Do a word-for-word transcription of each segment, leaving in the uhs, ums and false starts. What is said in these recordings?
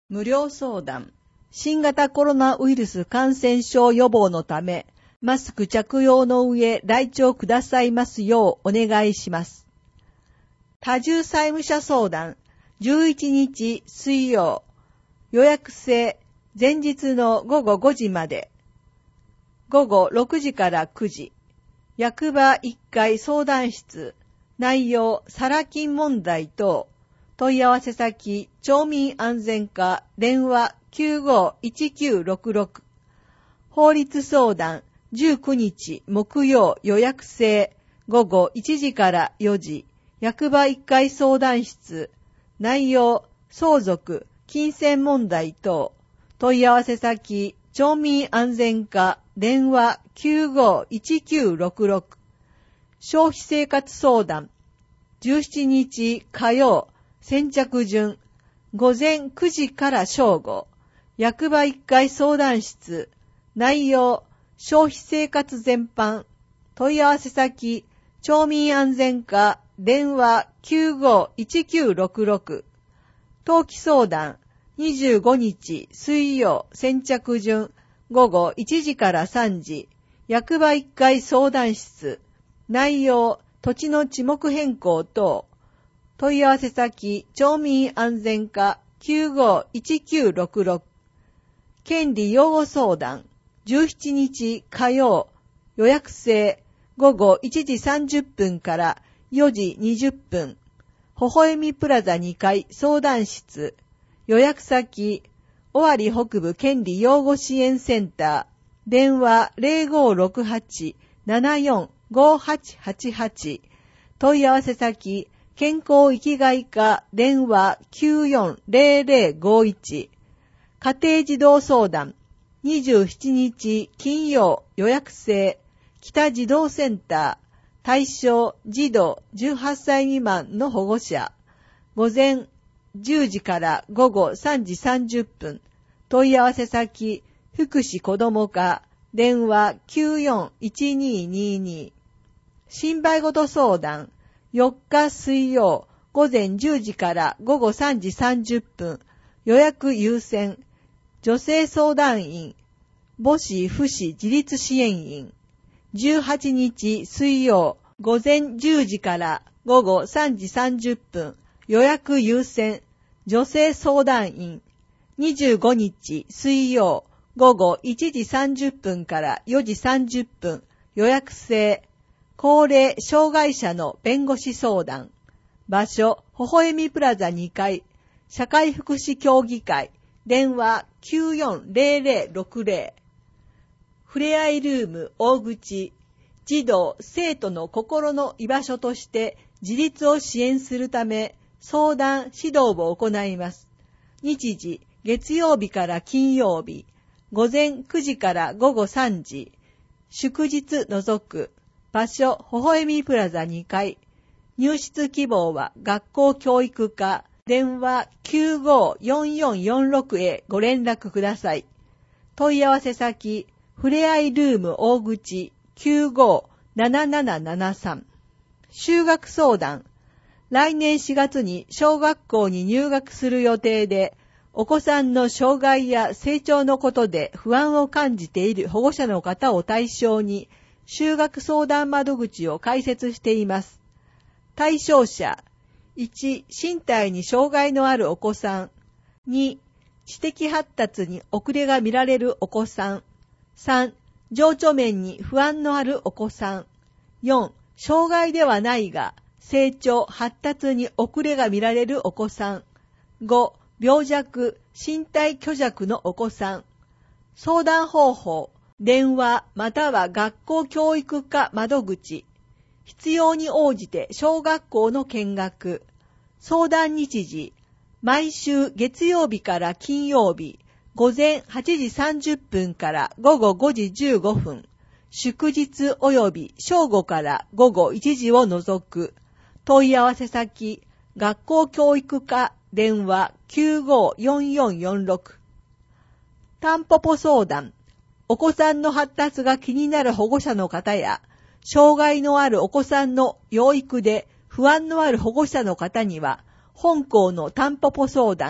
無料相談。新型コロナウイルス感染症予防のため、マスク着用の上来庁くださいますようお願いします。多重債務者相談。じゅういちにち水曜。予約制。前日のごごごじまで。ごごろくじからくじ。役場いっかい相談室。内容、サラ金問題等。問い合わせ先、町民安全課、電話きゅうごいちきゅうろくろく。法律相談、じゅうくにち木曜予約制、ごごいちじからよじ。役場いっかい相談室。内容、相続、金銭問題等。問い合わせ先、町民安全課、電話きゅうごいちきゅうろくろく。消費生活相談、じゅうしちにち火曜、先着順、午前くじから正午、役場いっかい相談室、内容、消費生活全般、問い合わせ先、町民安全課、電話きゅうごいちきゅうろくろく、登記相談、にじゅうごにち水曜、先着順、午後いちじからさんじ、役場いっかい相談室、内容、土地の地目変更等、問い合わせ先、町民安全課きゅうごいちきゅうろくろく。権利擁護相談、じゅうしちにち火曜、予約制、ごごいちじさんじゅっぷんからよじにじゅっぷん。微笑みプラザにかい相談室、予約先、尾張北部権利擁護支援センター、電話 ゼロごろくはち ななよん ごはちはちはち。問い合わせ先、健康生きがい課電話きゅうよんゼロゼロごいち。家庭児童相談、にじゅうしちにち金曜予約制、北児童センター、対象児童じゅうはっさい未満の保護者、午前じゅうじから午後さんじさんじゅっぷん。問い合わせ先、福祉子ども課電話きゅうよんいちににに。心配事相談、よっか水曜、午前じゅうじから午後さんじさんじゅっぷん、予約優先、女性相談員、母子父子自立支援員、じゅうはちにち水曜、午前じゅうじから午後さんじさんじゅっぷん、予約優先、女性相談員、にじゅうごにち水曜、午後いちじさんじゅっぷんからよじさんじゅっぷん、予約制、高齢障害者の弁護士相談。場所、微笑みプラザにかい。社会福祉協議会。電話きゅうよんゼロゼロろくゼロ。ふれあいルーム大口。児童、生徒の心の居場所として自立を支援するため相談、指導を行います。日時、月曜日から金曜日。午前くじから午後さんじ。祝日除く。場所、微笑みプラザにかい。入室希望は学校教育課、電話きゅうごよんよんよんろくへご連絡ください。問い合わせ先、ふれあいルーム大口 きゅうごななななななさん。就学相談。来年しがつに小学校に入学する予定で、お子さんの障害や成長のことで不安を感じている保護者の方を対象に、就学相談窓口を開設しています。対象者、いち、身体に障害のあるお子さん、に、知的発達に遅れが見られるお子さん、さん、情緒面に不安のあるお子さん、よん、障害ではないが、成長、発達に遅れが見られるお子さん、ご、病弱、身体虚弱のお子さん。相談方法、電話または学校教育課窓口。必要に応じて小学校の見学。相談日時、毎週月曜日から金曜日、午前はちじさんじゅっぷんから午後ごじじゅうごふん。祝日及び正午から午後いちじを除く。問い合わせ先、学校教育課電話きゅうごよんよんよんろく。タンポポ相談。お子さんの発達が気になる保護者の方や、障害のあるお子さんの養育で不安のある保護者の方には、本校のタンポポ相談、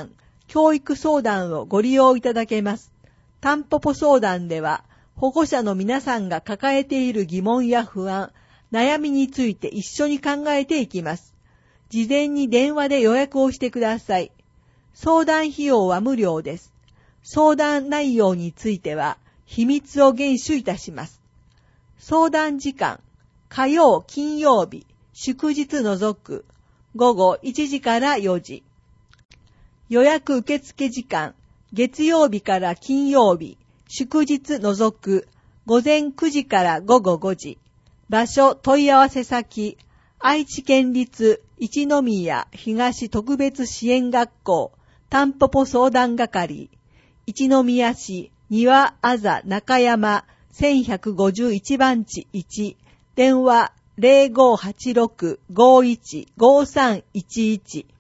教育相談をご利用いただけます。タンポポ相談では、保護者の皆さんが抱えている疑問や不安、悩みについて一緒に考えていきます。事前に電話で予約をしてください。相談費用は無料です。相談内容については秘密を厳守いたします。相談時間、火曜、金曜日、祝日除く、午後いちじからよじ。予約受付時間、月曜日から金曜日、祝日除く、午前くじから午後ごじ。場所、問い合わせ先、愛知県立一宮東特別支援学校、タンポポ相談係、一宮市庭あざ中山せんひゃくごじゅういち番地いち、電話 ゼロごはちろく ごいち ごさんいちいち